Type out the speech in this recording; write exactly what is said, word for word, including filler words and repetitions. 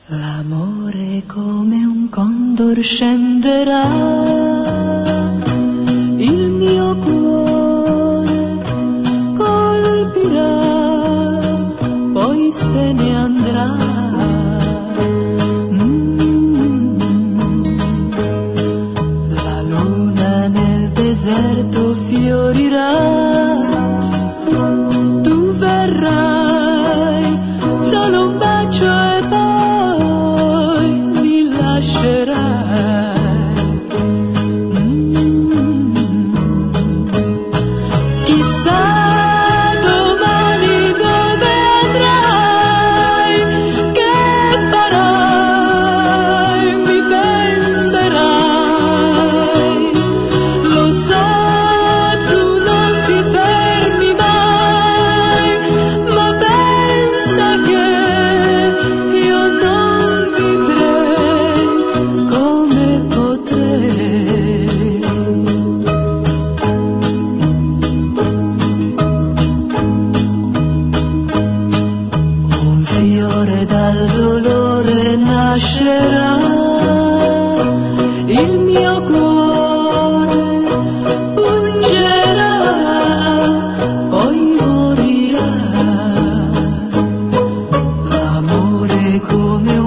L'amore come un condor scenderà, il mio cuore colpirà, poi se ne andrà. Mm. La luna nel deserto fiorirà, tu verrai, solo un bacio e poi mi lascerai. Mm. Chissà domani dove andrai, che farai, mi penserai. Lo so, tu non ti fermi mai, ma pensa che io non vivrei come potrei. Un fiore dal dolore nascerà, il mio cuore pungerà, poi morirà. L'amore come